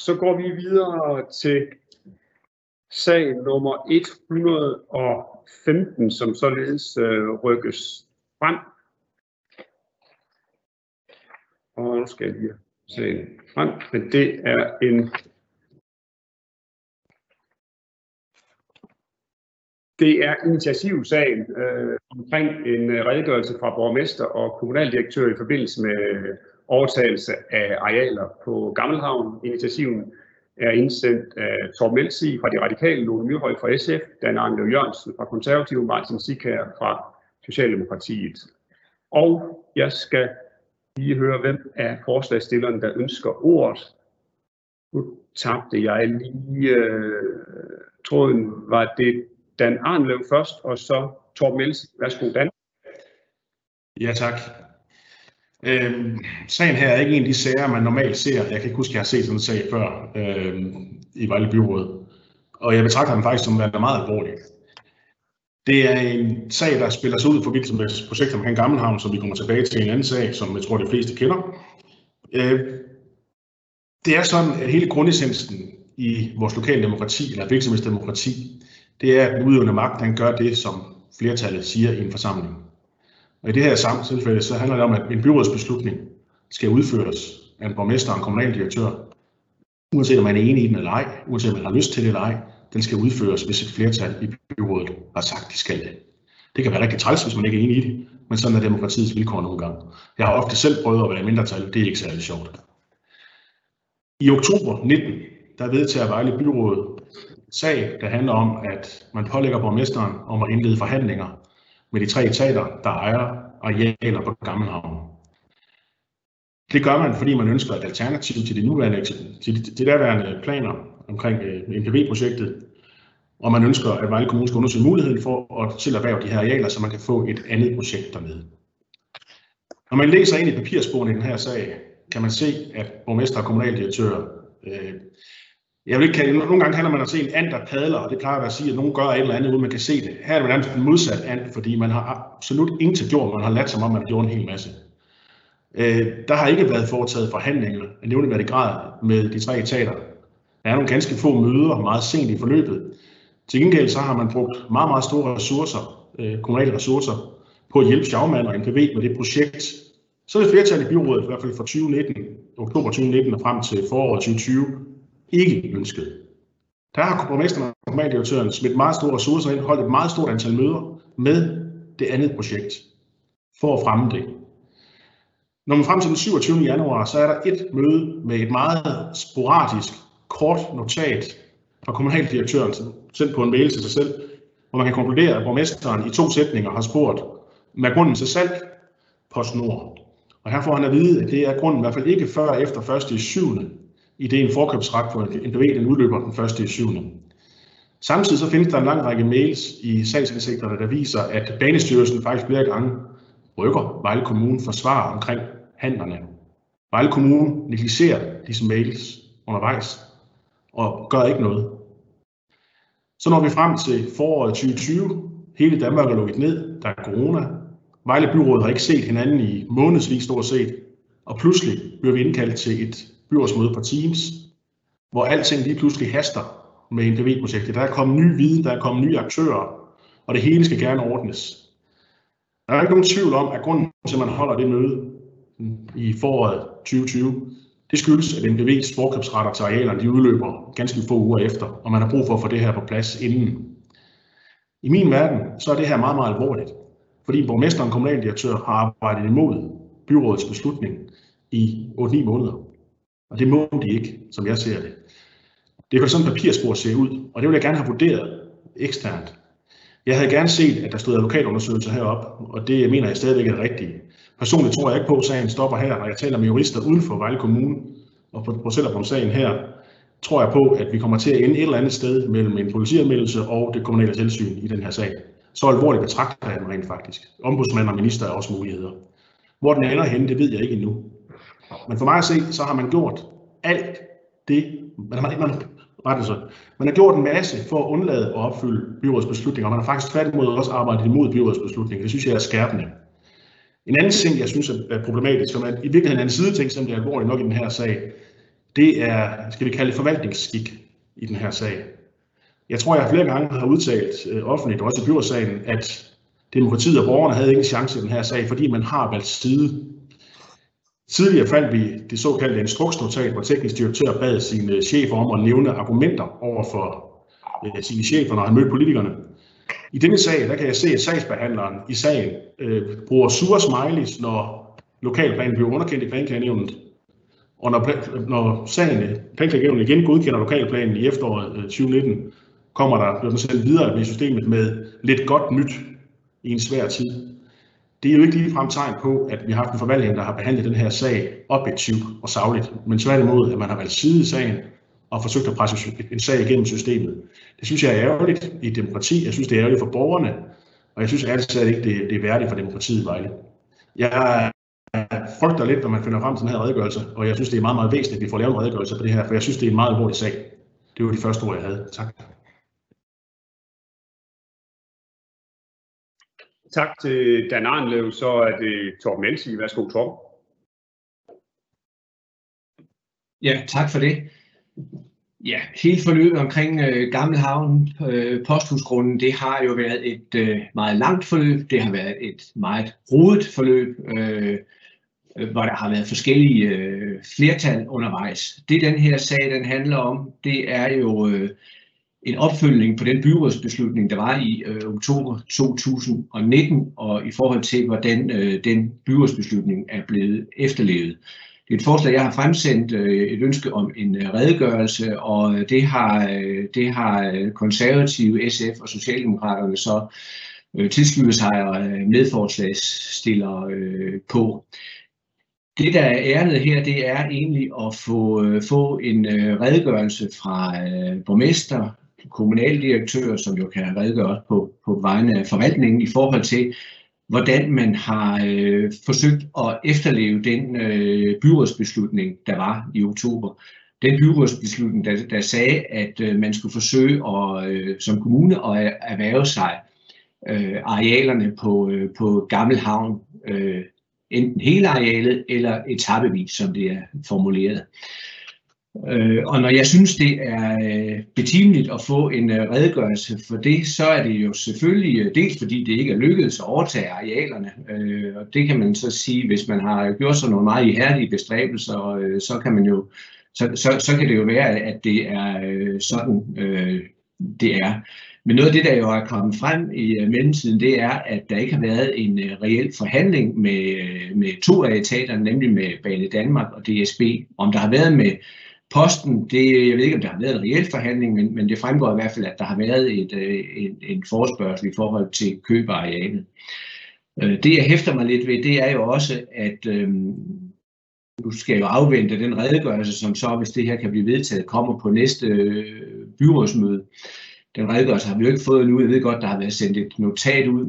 Så går vi videre til sag nummer 115, som således rykkes frem. Og nu skal jeg lige se frem, men det er initiativsagen omkring en redegørelse fra borgmester og kommunaldirektør i forbindelse med overtagelse af arealer på Gammelhavn. Initiativen er indsendt af Torben Melsi fra De Radikale, Lone Myrhøj fra SF, Dan Anker Jørgensen fra Konservative, Martin Sikær fra Socialdemokratiet. Og jeg skal lige høre, hvem af forslagsstillerne, der ønsker ordet. Nu tabte jeg lige tråden. Var det Dan Arnlev først, og så Torben Melsi. Værsgo, Dan. Ja, tak. Sagen her er ikke en af de sager, man normalt ser. Jeg kan ikke huske, at jeg har set sådan en sag før i Vejle Byråd. Og jeg betragter den faktisk som værende meget alvorlig. Det er en sag, der spiller sig ud i forbindelse med projektet omkring Gammelhavn, som vi kommer tilbage til en anden sag, som jeg tror, de fleste kender. Det er sådan, at hele grundessensen i vores lokale demokrati, eller virksomhedsdemokrati, det er, at den udøvende magt, den gør det, som flertallet siger i en forsamling. Og i det her samme tilfælde, så handler det om, at en byrådsbeslutning skal udføres af en borgmester og en kommunaldirektør, uanset om man er enig i den eller ej, uanset om man har lyst til det eller ej, den skal udføres, hvis et flertal i byrådet har sagt, de skal det. Det kan være rigtig træls, hvis man ikke er enig i det, men sådan er demokratiets vilkår nogle gange. Jeg har ofte selv prøvet at være i mindretal, det er ikke særlig sjovt. I oktober 19, der vedtager Vejle Byråd sag, der handler om, at man pålægger borgmesteren om at indlede forhandlinger med de 3 etater, der ejer arealer på Gammelhavn. Det gør man, fordi man ønsker et alternativ til de nuværende, til de derværende planer omkring NPV-projektet, og man ønsker, at Vejle Kommune skal undersøge muligheden for at tilerhverve de her arealer, så man kan få et andet projekt dernede. Når man læser ind i papirsporene i den her sag, kan man se, at borgmester og kommunaldirektør, jeg vil ikke kalde, nogle gange kalder man at se en and, der padler, og det plejer at sige, at nogen gør et eller andet, uden man kan se det. Her er det nærmest en modsat and, fordi man har absolut ingenting gjort, man har ladt som om, man har gjort en hel masse. Der har ikke været foretaget forhandlinger af nævneværdig grad med de 3 etater. Der er nogle ganske få møder, meget sent i forløbet. Til gengæld så har man brugt meget, meget store ressourcer, kommunale ressourcer, på at hjælpe Schaumann og NPV med det projekt. Så er det flertal i byrådet, i hvert fald fra 2019, oktober 2019 og frem til foråret 2020, ikke ønsket. Der har borgmesteren og kommunaldirektøren smidt meget store ressourcer ind, holdt et meget stort antal møder med det andet projekt for at fremme det. Når man frem til den 27. januar, så er der et møde med et meget sporadisk, kort notat fra kommunaldirektøren, sendt på en mail til sig selv, hvor man kan konkludere, at borgmesteren i 2 sætninger har spurgt, hvad grunden til salg PostNord. Og her får han at vide, at det er grunden i hvert fald ikke før efter 1.7. i det en forkøbsret for NPV, den udløber den 1.7. Samtidig så findes der en lang række mails i sagsindsigterne, der viser, at Banestyrelsen faktisk flere gange rykker Vejle Kommune for svar omkring handlerne. Vejle Kommune negligerer disse mails undervejs og gør ikke noget. Så når vi frem til foråret 2020, hele Danmark er lukket ned, der er corona. Vejle Byråd har ikke set hinanden i månedsvis stort set, og pludselig bliver vi indkaldt til et byrådsmøde på Teams, hvor alting lige pludselig haster med NPV-projektet. Der er kommet ny viden, der er kommet nye aktører, og det hele skal gerne ordnes. Der er ikke nogen tvivl om, at grunden til, at man holder det møde i foråret 2020, det skyldes, at NPV's forkøbsretter til arealerne de udløber ganske få uger efter, og man har brug for at få det her på plads inden. I min verden så er det her meget, meget alvorligt, fordi borgmesteren og kommunaldirektør har arbejdet imod byrådets beslutning i 8-9 måneder. Og det må de ikke, som jeg ser det. Det kan sådan et papirspor se ud, og det vil jeg gerne have vurderet eksternt. Jeg havde gerne set, at der stod advokatundersøgelser heroppe, og det mener jeg stadigvæk er det rigtige. Personligt tror jeg ikke på, at sagen stopper her, når jeg taler med jurister uden for Vejle Kommune, og på sagen her, tror jeg på, at vi kommer til at ende et eller andet sted mellem en politianmeldelse og det kommunale tilsyn i den her sag. Så alvorligt betragter jeg den rent faktisk. Ombudsmand og minister er også muligheder. Hvor den ender henne, det ved jeg ikke endnu. Men for mig at se, så har man gjort alt det, man har gjort en masse for at undlade at opfylde byrådets beslutninger, og man har faktisk tværtimod også arbejdet imod byrådets beslutninger. Det synes jeg er skærpende. En anden ting, jeg synes er problematisk, som er i virkeligheden en sideting, som det er alvorligt nok i den her sag, det er, skal vi kalde det forvaltningsskik i den her sag. Jeg tror, jeg flere gange har udtalt offentligt, også i byrådssagen, at demokratiet og borgerne havde ingen chance i den her sag, fordi man har valgt side. Tidligere fandt vi det såkaldte instruksnotat, hvor teknisk direktør bad sine chefer om at nævne argumenter over for sine chefer, når han mødte politikerne. I denne sag, der kan jeg se, at sagsbehandleren i sagen bruger sure smileys, når lokalplanen bliver underkendt i Planklagenævnet. Og når sagen Planklagenævnet igen godkender lokalplanen i efteråret 2019, bliver den sendt videre i systemet med lidt godt nyt i en svær tid. Det er jo ikke ligefrem tegn på, at vi har haft en forvaltning, der har behandlet den her sag objektivt og sagligt, men tværtimod, at man har valgt side i sagen og forsøgt at presse en sag igennem systemet. Det synes jeg er ærgerligt i demokrati, jeg synes det er ærgerligt for borgerne, og jeg synes ærligt talt ikke, det er værdigt for demokratiet i Vejle. Jeg frygter lidt, når man finder frem til den her redegørelse, og jeg synes det er meget, meget væsentligt, at vi får lavet en redegørelse på det her, for jeg synes det er en meget alvorlig sag. Det var de første ord, jeg havde. Tak. Tak til Dan Arnlev, så er det Torben Elsi. Værsgo, Torben. Ja, tak for det. Ja, hele forløbet omkring Gammelhavn, Posthusgrunden, det har jo været et meget langt forløb. Det har været et meget rodet forløb, hvor der har været forskellige flertal undervejs. Det den her sag den handler om, det er jo en opfølgning på den byrådsbeslutning, der var i oktober 2019, og i forhold til, hvordan den byrådsbeslutning er blevet efterlevet. Det er et forslag, jeg har fremsendt et ønske om en redegørelse, og det har konservative, SF og Socialdemokraterne så tilsluttet sig og medforslagsstillere på. Det, der er ærnet her, det er egentlig at få en redegørelse fra borgmester, kommunaldirektør, som jo kan redegøre på vegne af forvaltningen i forhold til, hvordan man har forsøgt at efterleve den byrådsbeslutning, der var i oktober. Den byrådsbeslutning, der sagde, at man skulle forsøge som kommune at erhverve sig arealerne på Gammelhavn, enten hele arealet eller etapevis, som det er formuleret. Og når jeg synes, det er betimeligt at få en redegørelse for det, så er det jo selvfølgelig dels fordi det ikke er lykkedes at overtage arealerne. Og det kan man så sige, hvis man har gjort sig nogle meget ihærdige bestræbelser, så kan man jo så kan det jo være, at det er sådan det er. Men noget af det, der jo er kommet frem i mellemtiden, det er, at der ikke har været en reel forhandling med to af etaterne, nemlig med Banedanmark og DSB. Om der har været med Posten, jeg ved ikke, om der har været en reel forhandling, men det fremgår i hvert fald, at der har været en forespørgsel i forhold til køb af arealet. Det, jeg hæfter mig lidt ved, det er jo også, at nu skal jeg jo afvente den redegørelse, som så, hvis det her kan blive vedtaget, kommer på næste byrådsmøde. Den redegørelse har vi jo ikke fået nu. Jeg ved godt, der har været sendt et notat ud,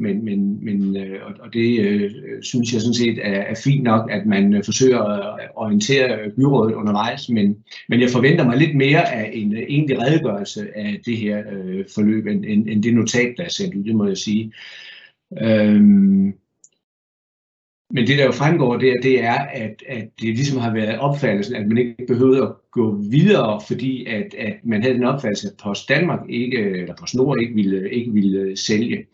og det synes jeg sådan set er fint nok, at man forsøger at orientere byrådet undervejs, men jeg forventer mig lidt mere af en egentlig redegørelse af det her forløb, end det notat, der er sendt ud, det må jeg sige. Men det, der jo fremgår der, det er, at det ligesom har været opfattelsen, at man ikke behøvede at gå videre, fordi at man havde den opfattelse, at Post Danmark eller PostNord ikke ville sælge.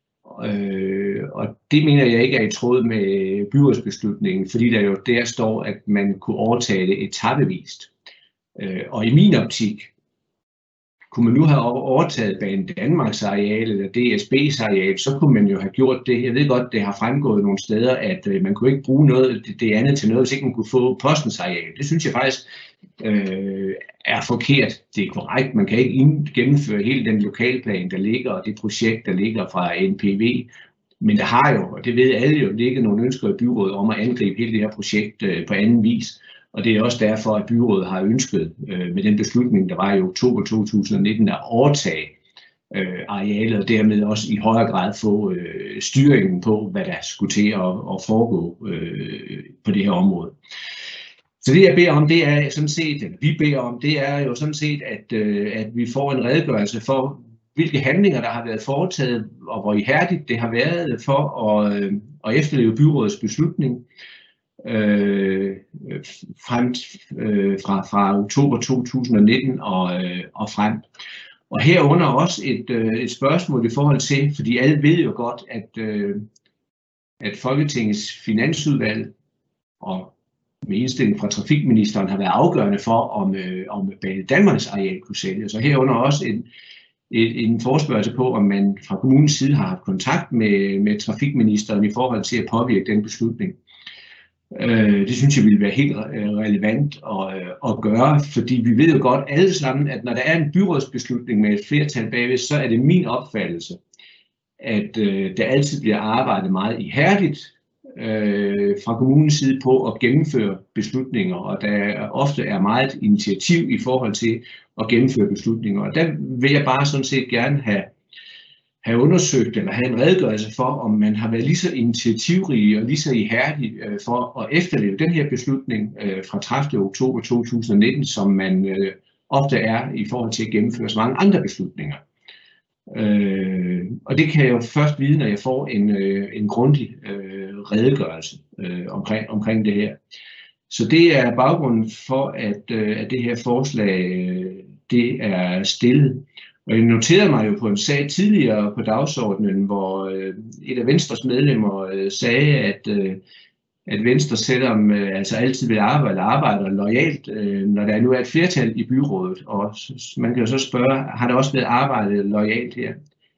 Og det mener jeg ikke er i tråd med byrådsbeslutningen, fordi der jo der står, at man kunne overtage det etapevist. Og i min optik, kunne man nu have overtaget Banedanmarks areal eller DSB's areal, så kunne man jo have gjort det. Jeg ved godt, det har fremgået nogle steder, at man kunne ikke bruge det andet til noget, hvis ikke man kunne få Postens areal. Det synes jeg faktisk er forkert. Det er korrekt. Man kan ikke gennemføre hele den lokalplan, der ligger, og det projekt, der ligger fra NPV. Men der har jo, og det ved alle jo, ligger nogle ønsker i byrådet om at angribe hele det her projekt på anden vis. Og det er også derfor, at byrådet har ønsket med den beslutning, der var i oktober 2019, at overtage arealet og dermed også i højere grad få styringen på, hvad der skulle til at foregå på det her område. Så det jeg beder om, det er sådan set, at vi beder om, det er jo sådan set, at vi får en redegørelse for, hvilke handlinger der har været foretaget, og hvor ihærdigt det har været for at efterleve byrådets beslutning. fra oktober 2019 og frem. Og herunder også et spørgsmål i forhold til, fordi alle ved jo godt, at Folketingets finansudvalg og med indstilling fra trafikministeren har været afgørende for, om Banedanmarks areal kunne sælges. Og herunder også en forespørgsel på, om man fra kommunens side har haft kontakt med trafikministeren i forhold til at påvirke den beslutning. Det synes jeg ville være helt relevant at gøre, fordi vi ved jo godt alle sammen, at når der er en byrådsbeslutning med et flertal bagved, så er det min opfattelse, at der altid bliver arbejdet meget ihærdigt fra kommunens side på at gennemføre beslutninger, og der ofte er meget initiativ i forhold til at gennemføre beslutninger. Og der vil jeg bare sådan set gerne have undersøgt eller have en redegørelse for, om man har været lige så initiativrig og lige så ihærdig for at efterleve den her beslutning fra 30. oktober 2019, som man ofte er i forhold til at gennemføre så mange andre beslutninger. Og det kan jeg jo først vide, når jeg får en grundig redegørelse omkring det her. Så det er baggrunden for, at det her forslag det er stillet. Og jeg noterede mig jo på en sag tidligere på dagsordenen, hvor et af Venstres medlemmer sagde, at Venstre selvom altså altid vil arbejder loyalt, når der nu er et flertal i byrådet. Og man kan jo så spørge, har der også været arbejdet loyalt her?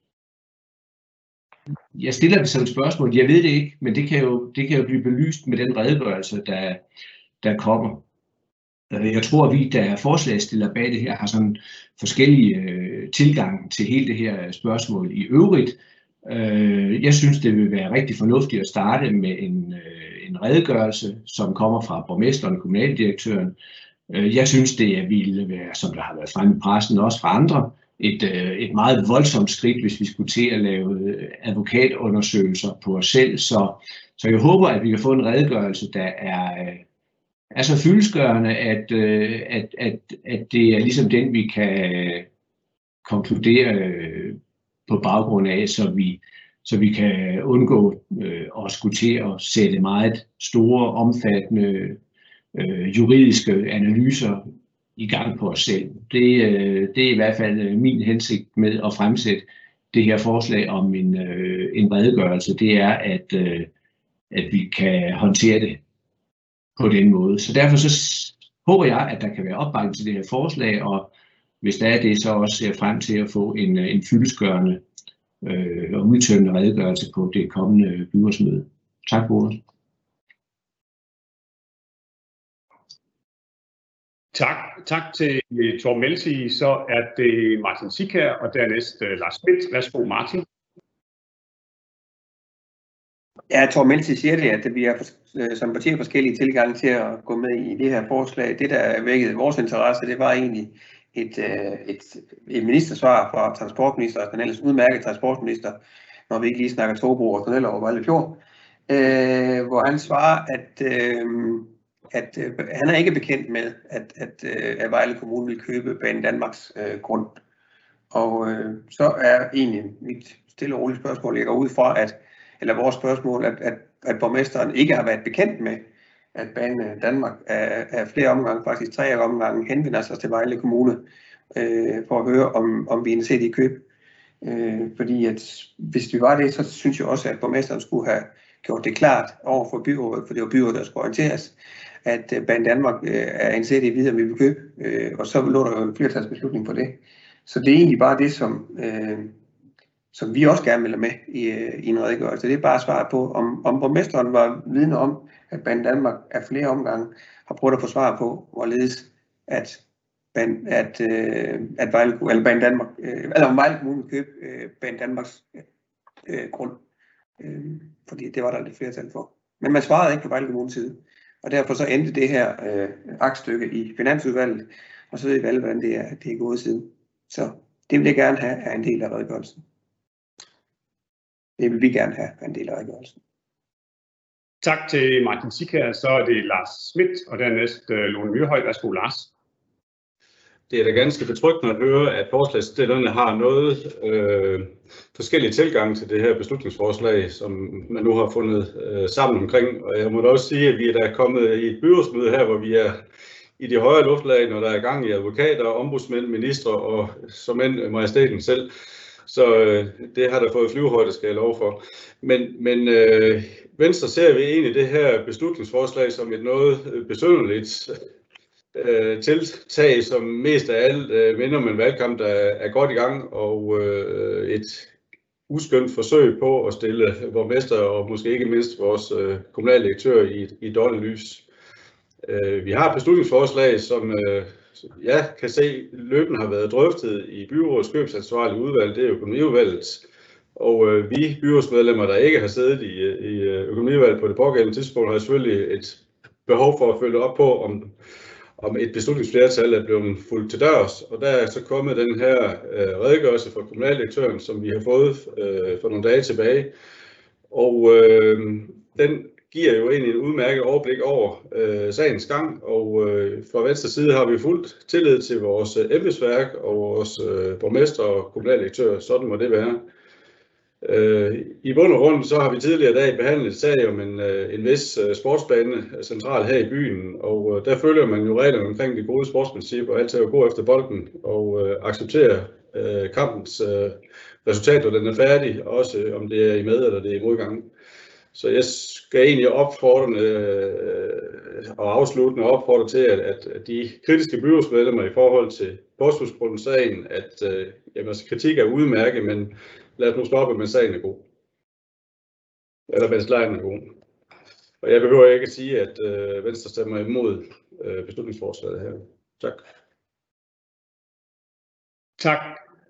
Jeg stiller det som et spørgsmål. Jeg ved det ikke, men det kan jo blive belyst med den redegørelse, der kommer. Jeg tror, at vi, der er forslagsstillere bag det her, har sådan forskellige tilgang til hele det her spørgsmål i øvrigt. Jeg synes, det vil være rigtig fornuftigt at starte med en redegørelse, som kommer fra borgmesteren og kommunaldirektøren. Jeg synes, det ville være, som der har været fremme i pressen, også fra andre, et meget voldsomt skridt, hvis vi skulle til at lave advokatundersøgelser på os selv. Så jeg håber, at vi kan få en redegørelse, der er så fyldestgørende, at det er ligesom den, vi kan konkludere på baggrund af, så vi kan undgå at skulle til at sætte meget store, omfattende juridiske analyser i gang på os selv. Det er i hvert fald min hensigt med at fremsætte det her forslag om en redegørelse. Det er, at vi kan håndtere det på den måde. Så derfor så håber jeg, at der kan være opbakning til det her forslag, og hvis der er det, så også ser frem til at få en fyldestgørende og udtømmende redegørelse på det kommende byrådsmøde. Tak for ordet. Tak til Torben Melsig. Så er det Martin Sikær og dernæst Lars Schmidt. Værsgo, Martin. Ja, Torben Melsig siger det, at vi har som partier forskellige tilgange til at gå med i det her forslag. Det, der vækkede vores interesse, det var egentlig et ministersvar fra transportminister, den ellers udmærket transportminister, når vi ikke lige snakker togbroer og tunneller over Vejle Fjord, hvor han svarer, at han er ikke bekendt med, at Vejle Kommune vil købe Banedanmarks grund. Og så er egentlig mit stille og roligt spørgsmål, jeg går ud fra, eller vores spørgsmål, at borgmesteren ikke har været bekendt med, at Banedanmark er flere omgange, faktisk 3 omgange, henvender sig til Vejle Kommune for at høre, om vi er interesseret i køb. Fordi at hvis vi var det, så synes jeg også, at borgmesteren skulle have gjort det klart over for byrådet, for det var byrådet, der skulle orienteres, at Banedanmark er interesseret i at vide, om vi vil købe, og så lå der jo en flertalsbeslutning på det. Så det er egentlig bare det, som vi også gerne vil have med i en redegørelse. Det er bare svar på, om borgmesteren var vidne om, at Banedanmark af flere omgange har prøvet at få svar på, hvorledes at Vejle Kommune vil købe Banedanmarks grund. Fordi det var der lidt flertal for. Men man svarede ikke på Vejle Kommunes side. Og derfor så endte det her aktstykke i Finansudvalget, og så ved vi alle, hvordan det er gået siden. Så det vil jeg gerne have af en del af redegørelsen. Det vil vi gerne have af en del af redegørelsen. Tak til Martin Sikær. Så er det Lars Schmidt, og dernæst Lone Myrhøj. Værsgo, Lars. det er da ganske betryggende at høre, at forslagsstillerne har noget forskellige tilgang til det her beslutningsforslag, som man nu har fundet sammen omkring. Og jeg må da også sige, at vi er da kommet i et byrådsmøde her, hvor vi er i de højere luftlag, når der er gang i advokater, ombudsmænd, ministre og som end majestæten selv. Så det har der fået flyvehøjde, skal jeg love for. Men Venstre ser vi egentlig det her beslutningsforslag som et noget besynderligt tiltag, som mest af alt minder om en valgkamp, der er godt i gang, og et uskønt forsøg på at stille borgmester og måske ikke mindst vores kommunaldirektør i dårligt lys. Vi har et beslutningsforslag, som jeg kan se løbende har været drøftet i byrådets købsansvarlige udvalg, det er økonomiudvalget. Og vi byrådsmedlemmer, der ikke har siddet i økonomiudvalget på det pågældende tidspunkt, har selvfølgelig et behov for at følge op på, om et beslutningsflertal er blevet fulgt til dørs. Og der er så kommet den her redegørelse fra kommunaldirektøren, som vi har fået for nogle dage tilbage. Og den giver jo egentlig en udmærket overblik over sagens gang, og fra venstre side har vi fuldt tillid til vores embedsværk og vores borgmester og kommunaldirektør. Sådan må det være. I bund og grund så har vi tidligere i dag behandlet et sag om en vis sportsbane central her i byen, og der følger man jo reglerne omkring de gode sportsprincipper, og altid at gå efter bolden og acceptere kampens resultat, når den er færdig, også om det er i med eller det er i modgang. Så jeg skal egentlig afsluttende opfordre til, at de kritiske byrådsmedlemmer i forhold til Posthuskronen-sagen, at kritik er udmærket, men lad os nu stoppe, mens sagen er god. Eller mens lejen er god. Og jeg behøver ikke at sige, at Venstre stemmer imod beslutningsforslaget her. Tak. Tak.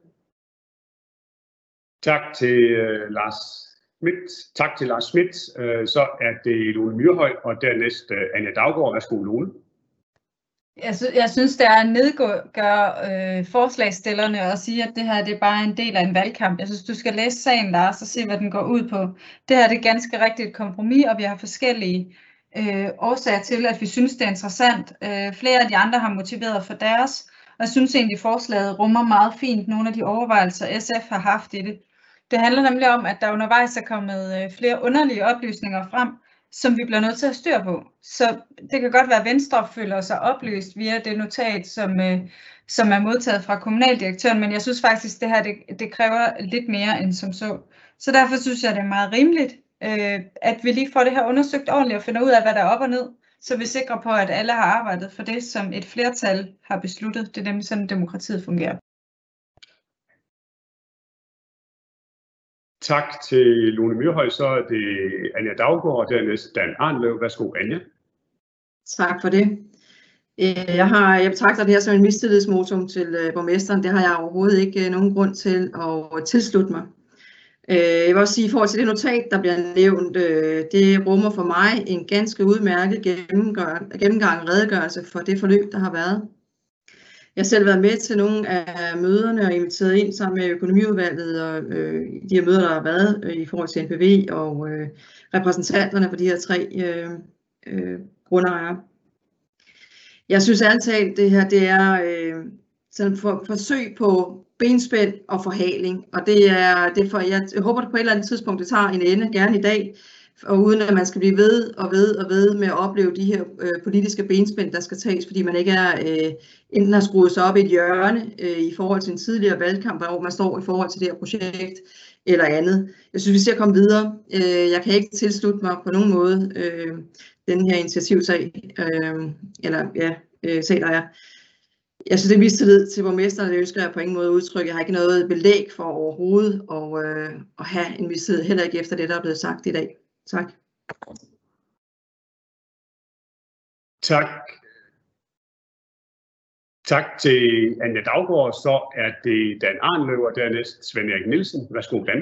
Tak til Lars Schmidt. Tak til Lars Schmidt. Så er det Lone Myrhøj, og dernæst Anja Daugaard. Værsgo, Lone. Jeg synes, det er at nedgøre forslagsstillerne og sige, at det her det er bare en del af en valgkamp. Jeg synes, du skal læse sagen, Lars, og se, hvad den går ud på. Det her det er ganske rigtigt et kompromis, og vi har forskellige årsager til, at vi synes, det er interessant. Flere af de andre har motiveret for deres, og jeg synes egentlig, at forslaget rummer meget fint nogle af de overvejelser, SF har haft i det. Det handler nemlig om, at der undervejs er kommet flere underlige oplysninger frem, som vi bliver nødt til at styre på. Så det kan godt være, at Venstre føler sig oplyst via det notat, som er modtaget fra kommunaldirektøren, men jeg synes faktisk, at det her det kræver lidt mere end som så. Så derfor synes jeg, det er meget rimeligt, at vi lige får det her undersøgt ordentligt og finder ud af, hvad der er op og ned, så vi sikrer på, at alle har arbejdet for det, som et flertal har besluttet. Det er nemlig sådan, demokratiet fungerer. Tak til Lone Myrhøj, så er det Anja Daugaard, og dernæst Dan Arnlev. Værsgo, Anja. Tak for det. Jeg betragter det her som en mistillidsmotum til borgmesteren. Det har jeg overhovedet ikke nogen grund til at tilslutte mig. Jeg vil også sige, i forhold til det notat, der bliver nævnt, det rummer for mig en ganske udmærket gennemgang og redegørelse for det forløb, der har været. Jeg har selv været med til nogle af møderne og inviteret ind sammen med økonomiudvalget og de her møder, der har været i forhold til NPV og repræsentanterne for de her 3 grundejere. Jeg synes ærligt talt, det her det er sådan et forsøg på benspænd og forhaling, og det er for, jeg håber, at på et eller andet tidspunkt det tager en ende, gerne i dag, og uden at man skal blive ved med at opleve de her politiske benspænd, der skal tages, fordi man ikke er enten har skruet sig op i et hjørne i forhold til en tidligere valgkamp, hvor man står i forhold til det her projekt eller andet. Jeg synes, vi skal komme videre. Jeg kan ikke tilslutte mig på nogen måde den her initiativsag, sag der er. Jeg synes, det er mistillid til borgmesteren, det ønsker jeg på ingen måde udtrykke. Jeg har ikke noget belæg for overhovedet at have en mistillid, heller ikke efter det, der er blevet sagt i dag. Tak. Tak til Anja Daugaard. Så er det Dan Arnlev, og dernæst Svend Erik Nielsen. Værsgo, Dan.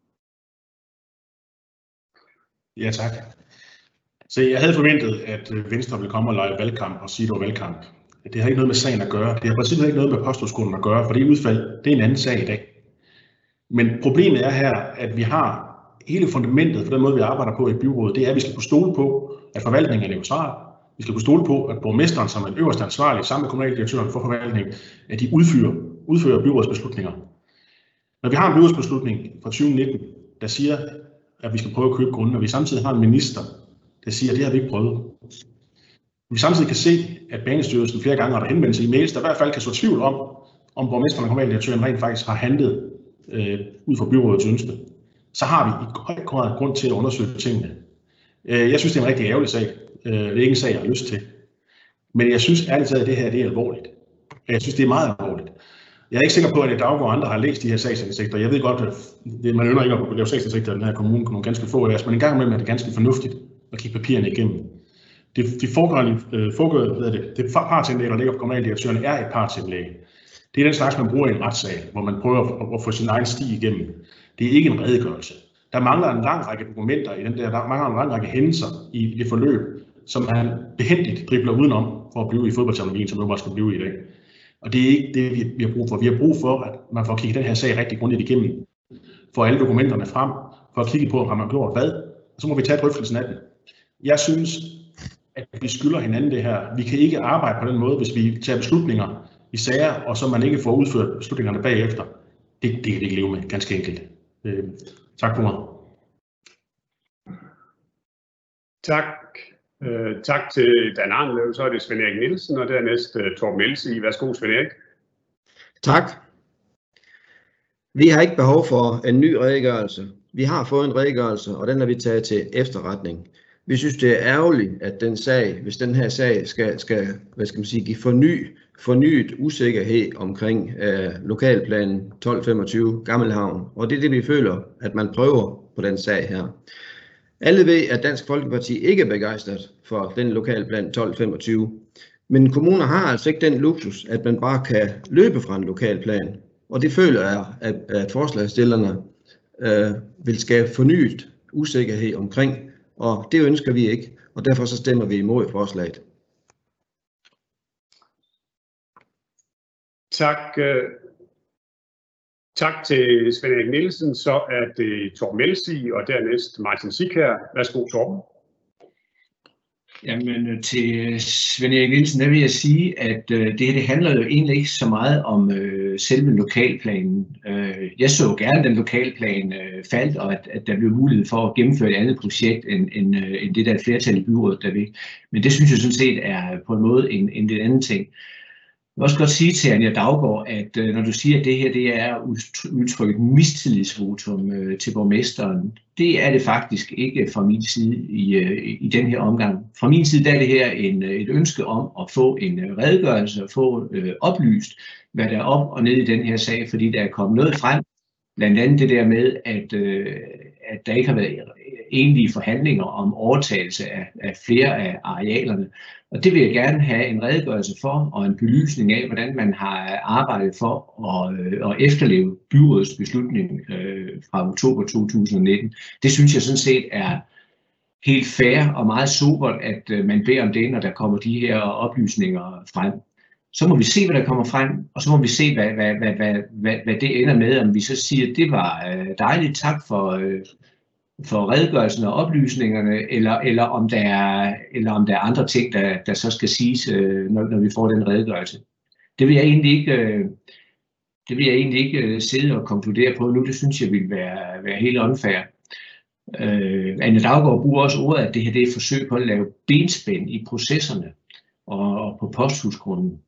Ja, tak. Så jeg havde forventet, at Venstre ville komme og lege valgkamp og sige, at det var valgkamp. Det har ikke noget med sagen at gøre. Det har præcis ikke noget med Posthuskronen at gøre, for det udfald, det er en anden sag i dag. Men problemet er her, at vi har hele fundamentet for den måde, vi arbejder på i byrådet, det er, at vi skal kunne stole på, at forvaltningen er neutral, Vi skal kunne stole på, at borgmesteren, som er den øverste ansvarlige sammen med kommunaldirektøren for forvaltningen, at de udfører byrådsbeslutninger. Når vi har en byrådsbeslutning fra 2019, der siger, at vi skal prøve at købe grunden, og vi samtidig har en minister, der siger, at det har vi ikke prøvet. Vi samtidig kan se, at Banestyrelsen flere gange har henvendt sig i mails, der i hvert fald kan så tvivl om borgmesteren og kommunaldirektøren rent faktisk har handlet ud fra byrådets ønske. Så har vi i høj grad grund til at undersøge tingene. Jeg synes, det er en rigtig ærgerlig sag. Det er ikke en sag, jeg har lyst til. Men jeg synes ærligt talt, at det her det er alvorligt. Jeg synes, det er meget alvorligt. Jeg er ikke sikker på, at Anne Daugaard og andre har læst de her sagsindsigter. Jeg ved godt, at man ønsker ikke at lave sagsindsigter i den her kommune på nogle ganske få af jeres, men en gang imellem er det ganske fornuftigt at kigge papirerne igennem. Det partsindlæg, der ligger på kommunaldirektøren, er et partsindlæg. Det er den slags, man bruger i en retssag, hvor man prøver at få sin egen sti igennem. Det er ikke en redegørelse. Der mangler en lang række dokumenter i den der, der mangler en lang række hændelser i det forløb, som han behændigt dribler udenom for at blive i fodboldterminologien, som nu skal blive i dag. Og det er ikke det, vi har brug for. Vi har brug for, at man får kigget den her sag rigtig grundigt igennem, får alle dokumenterne frem, for at kigge på, om man gjort hvad, og så må vi tage drøftelsen af den. Jeg synes, at vi skylder hinanden det her. Vi kan ikke arbejde på den måde, hvis vi tager beslutninger i sager, og så man ikke får udført beslutningerne bagefter. Det kan vi ikke leve med, ganske enkelt. Tak for mig. Tak. Tak til Dan Arnlev. Så er det Svend Erik Nielsen, og dernæst Torben Else. Værsgo, Svend Erik. Tak. Vi har ikke behov for en ny redegørelse. Vi har fået en redegørelse, og den har vi taget til efterretning. Vi synes, det er ærgerligt, at den sag, hvis den her sag skal hvad skal man sige, give fornyet usikkerhed omkring lokalplanen 1225 Gammelhavn. Og det er det, vi føler, at man prøver på den sag her. Alle ved, at Dansk Folkeparti ikke er begejstret for den lokalplan 1225. Men kommuner har altså ikke den luksus, at man bare kan løbe fra en lokalplan. Og det føler jeg, at forslagsstillerne vil skabe fornyet usikkerhed omkring. Og det ønsker vi ikke, og derfor så stemmer vi imod forslaget. Tak til Svend Erik Nielsen. Så er det Torben Else og dernæst Martin Sikher. Værsgo, Torben. Jamen, til Svend Erik Nielsen, der vil jeg sige, at det handler jo egentlig ikke så meget om selve lokalplanen. Jeg så gerne, den lokalplan faldt, og at der blev mulighed for at gennemføre et andet projekt, end det der flertal i byrådet, der vil. Men det synes jeg sådan set er på en måde en lidt anden ting. Jeg vil også godt sige til Anja Daugaard, at når du siger, at det her det er udtrykt mistillidsvotum til borgmesteren, det er det faktisk ikke fra min side i den her omgang. Fra min side der er det her et ønske om at få en redegørelse og få oplyst, hvad der er op og ned i den her sag, fordi der er kommet noget frem. Blandt andet det der med, at der ikke har været egentlige forhandlinger om overtagelse af flere af arealerne. Og det vil jeg gerne have en redegørelse for, og en belysning af, hvordan man har arbejdet for at efterleve byrådets beslutning fra oktober 2019. Det synes jeg sådan set er helt fair og meget sobert, at man beder om det, når der kommer de her oplysninger frem. Så må vi se, hvad der kommer frem, og så må vi se, hvad det ender med. Om vi så siger, at det var dejligt, tak for redegørelsen og oplysningerne, eller om der er andre ting, der så skal siges, når vi får den redegørelse. Det vil jeg egentlig ikke sidde og konkludere på nu. Det synes jeg vil være helt unfair. Anja Daugaard bruger også ordet, at det her det er et forsøg på at lave benspænd i processerne og på posthusgrunden.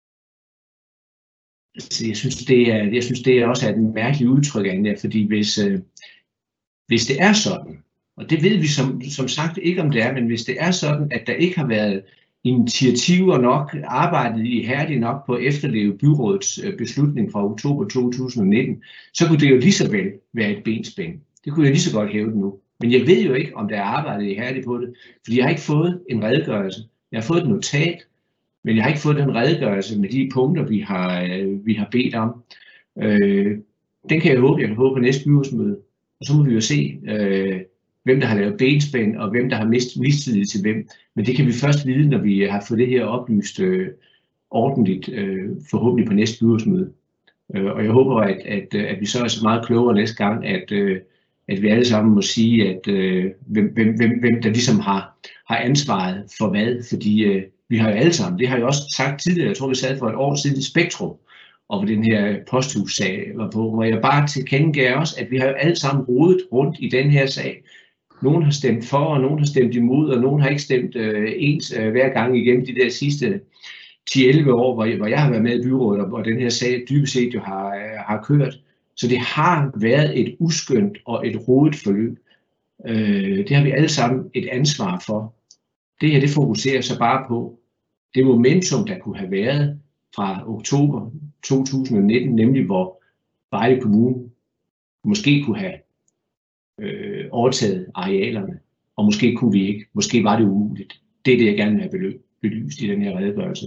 Så jeg synes, det også er et mærkeligt udtryk, Anja, fordi hvis det er sådan, og det ved vi som sagt ikke, om det er, men hvis det er sådan, at der ikke har været initiativer nok, arbejdet ihærdigt nok på at efterleve byrådets beslutning fra oktober 2019, så kunne det jo lige så vel være et benspænd. Det kunne jeg lige så godt hæve det nu. Men jeg ved jo ikke, om der er arbejdet ihærdigt på det, fordi jeg har ikke fået en redegørelse. Jeg har fået et notat, men jeg har ikke fået den redegørelse med de punkter, vi har bedt om. Den kan jeg håbe på næste byrådsmøde. Og så må vi jo se, hvem der har lavet benspænd, og hvem der har mistillid til hvem. Men det kan vi først vide, når vi har fået det her oplyst ordentligt, forhåbentlig på næste byrådsmøde. Og jeg håber, at vi så er så meget klogere næste gang, at vi alle sammen må sige, at hvem der ligesom har har ansvaret for hvad, fordi vi har jo alle sammen, det har jeg også sagt tidligere, jeg tror vi sad for et år siden i Spektrum, og på den her posthussag var på, hvor jeg bare tilkendegav også, at vi har jo alle sammen rodet rundt i den her sag. Nogen har stemt for, og nogen har stemt imod, og nogen har ikke stemt ens hver gang igennem de der sidste 10-11 år, hvor jeg har været med i byrådet, og hvor den her sag dybest set jo har kørt. Så det har været et uskønt og et rodet forløb. Det har vi alle sammen et ansvar for. Det her, det fokuserer så bare på det momentum, der kunne have været fra oktober 2019, nemlig hvor Vejle Kommune måske kunne have overtaget arealerne, og måske kunne vi ikke. Måske var det umuligt. Det er det, jeg gerne vil have belyst i den her redegørelse.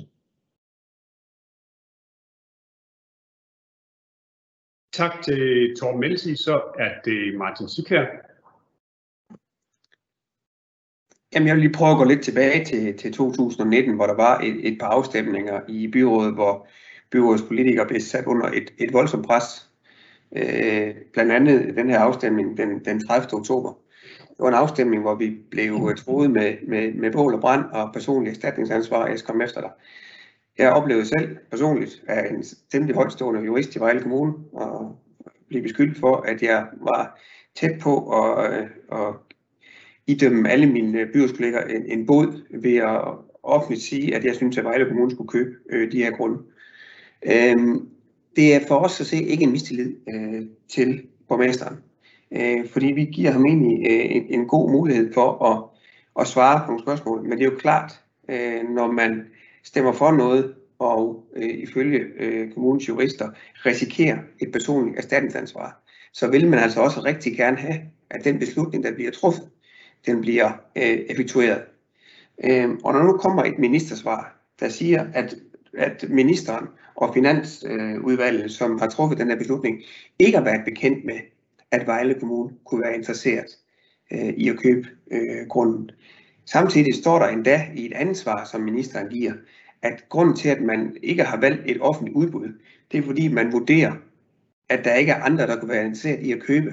Tak til Torben Melsi. Så er det Martin Sikær. Jamen, jeg vil lige prøve at gå lidt tilbage til 2019, hvor der var et par afstemninger i byrådet, hvor byrådets politikere blev sat under et voldsomt pres. Blandt andet den her afstemning den 30. oktober. Det var en afstemning, hvor vi blev truet med bål og brand og personlig erstatningsansvar. Jeg skal komme efter dig. Jeg oplevede selv personligt af en stændig højtstående jurist i Vejle Kommune og blev beskyldt for, at jeg var tæt på at idømme alle mine byrådskolleger en bod ved at offentligt sige, at jeg synes, at Vejle Kommune skulle købe de her grunde. Det er for os at se ikke en mistillid til borgmesteren, fordi vi giver ham egentlig en god mulighed for at svare på nogle spørgsmål. Men det er jo klart, når man stemmer for noget, og ifølge kommunens jurister risikerer et personligt erstatningsansvar, så vil man altså også rigtig gerne have, at den beslutning, der bliver truffet, den bliver effektueret. Og når nu kommer et ministersvar, der siger, at ministeren og finansudvalget, som har truffet den her beslutning, ikke har været bekendt med, at Vejle Kommune kunne være interesseret i at købe grunden. Samtidig står der endda i et andet svar, som ministeren giver, at grunden til, at man ikke har valgt et offentligt udbud, det er fordi, man vurderer, at der ikke er andre, der kunne være interesseret i at købe.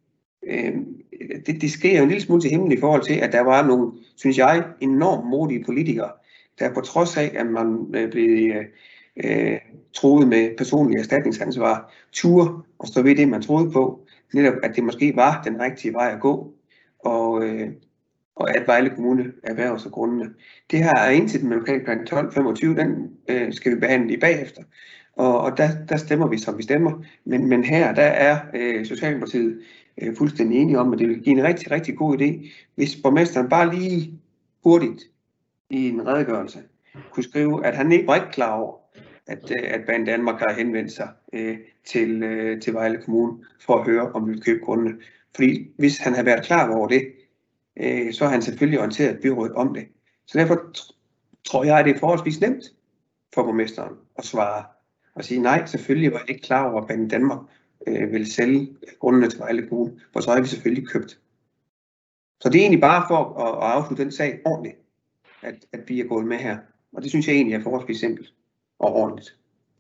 Det sker jo en lille smule til himlen i forhold til, at der var nogle, synes jeg, enormt modige politikere, der på trods af, at man blev troet med personlig erstatningsansvar, turde og stå ved det, man troede på, netop at det måske var den rigtige vej at gå, og at Vejle Kommune erhverver sig grundene. Det her er indtil den lokalplan 1225, den skal vi behandle i bagefter, og der stemmer vi, som vi stemmer, men her der er Socialdemokratiet fuldstændig enige om, at det vil give en rigtig, rigtig god idé, hvis borgmesteren bare lige hurtigt i en redegørelse kunne skrive, at han ikke var ikke klar over, at Banedanmark har henvendt sig til Vejle Kommune for at høre, om vi vil købe grundene. Fordi hvis han havde været klar over det, så har han selvfølgelig orienteret byrådet om det. Så derfor tror jeg, at det er forholdsvis nemt for borgmesteren at svare og sige, nej, selvfølgelig var jeg ikke klar over, at Banedanmark vil sælge grundene til Vejle Kommune, for så har vi selvfølgelig købt. Så det er egentlig bare for at afslutte den sag ordentligt, at vi er gået med her. Og det synes jeg egentlig er forholdsvis simpelt og ordentligt.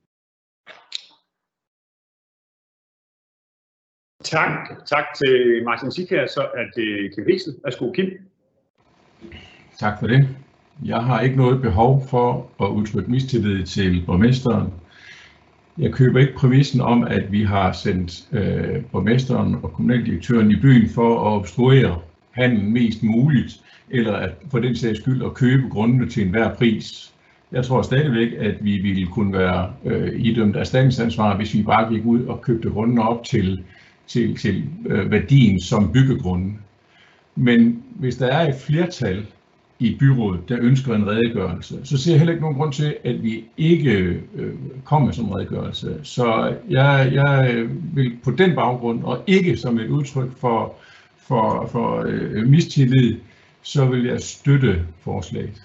Tak til Martin Sikær. Så er det Kim Hesel. Værsgo, Kim. Tak for det. Jeg har ikke noget behov for at udtrykke mistillid til borgmesteren. Jeg køber ikke præmissen om, at vi har sendt borgmesteren og kommunaldirektøren i byen for at obstruere handlen mest muligt, eller at for den sags skyld at købe grundene til enhver pris. Jeg tror stadigvæk, at vi ville kunne være idømt erstatningsansvar, hvis vi bare gik ud og købte grundene op til værdien som byggegrunde. Men hvis der er et flertal i byrådet, der ønsker en redegørelse, så ser jeg heller ikke nogen grund til, at vi ikke kommer med sådan en redegørelse. Så jeg vil på den baggrund, og ikke som et udtryk for mistillid, så vil jeg støtte forslaget.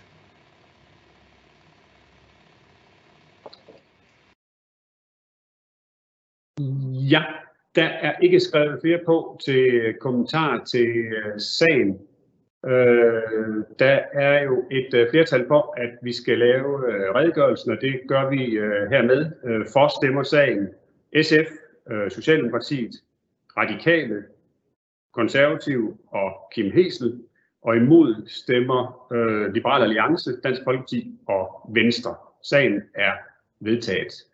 Ja, der er ikke skrevet flere på til kommentarer til sagen. Der er jo et flertal for, at vi skal lave redegørelsen, og det gør vi hermed. For stemmer sagen SF, Socialdemokratiet, Radikale, Konservative og Kim Hesel. og imod stemmer Liberal Alliance, Dansk Folkeparti og Venstre. Sagen er vedtaget.